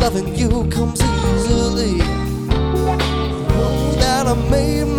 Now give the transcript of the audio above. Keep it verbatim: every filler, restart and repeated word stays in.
loving you comes easily. Oh, that I made